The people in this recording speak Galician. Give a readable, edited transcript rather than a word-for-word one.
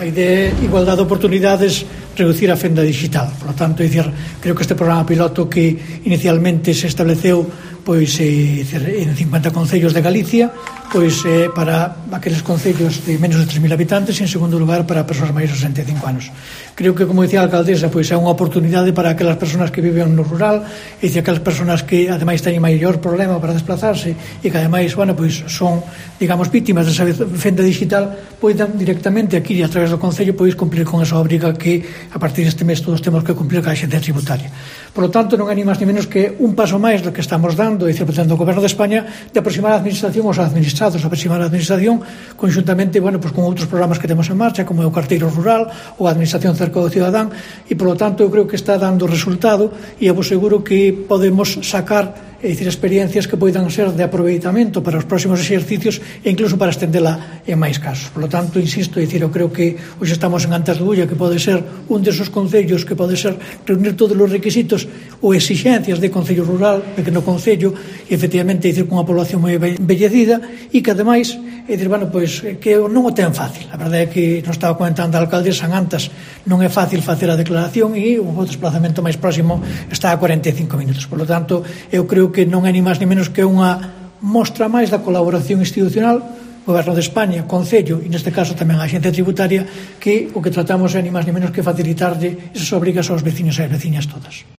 a idea é igualdade de oportunidades, reducir a fenda digital. Por lo tanto, creo que este programa piloto que inicialmente se estableceu en 50 concellos de Galicia, para aqueles concellos de menos de 3.000 habitantes e, en segundo lugar, para persoas máis de 65 anos. Creo que, como dicía a alcaldesa, é unha oportunidade para aquelas persoas que viven no rural, e aquelas persoas que, ademais, teñen maior problema para desplazarse e que, ademais, son, digamos, vítimas desa fenda digital, poidan directamente aquí, a través do concello, cumplir con esa obriga que, a partir deste mes, todos temos que cumplir con a Axencia Tributaria. Por lo tanto, non hai ni máis ni menos que un paso máis do que estamos dando, do Goberno de España, de aproximar a administración aos administrados, aproximar a administración conjuntamente con outros programas que temos en marcha, como é o carteiro rural ou a administración cerca do cidadán, e, por lo tanto, eu creo que está dando resultado, e eu vos seguro que podemos sacar experiencias que poidan ser de aproveitamento para os próximos exercicios e incluso para estendela en máis casos. Por lo tanto, insisto, eu creo que hoxe estamos en Antas de Bulla, que pode ser un desos concellos que pode ser reunir todos os requisitos ou exixencias de concello rural, pequeno concello, e efectivamente con unha población moi envellecida e que ademais que non o ten fácil. A verdade é que nos estaba comentando a alcaldesa, en Antas non é fácil facer a declaración e o desplazamento máis próximo está a 45 minutos. Por lo tanto, eu creo que non é ni máis ni menos que unha mostra máis da colaboración institucional, Goberno de España, Concello e neste caso tamén a Axencia Tributaria, que o que tratamos é ni máis ni menos que facilitarlle esas obrigas aos veciños e as veciñas todas.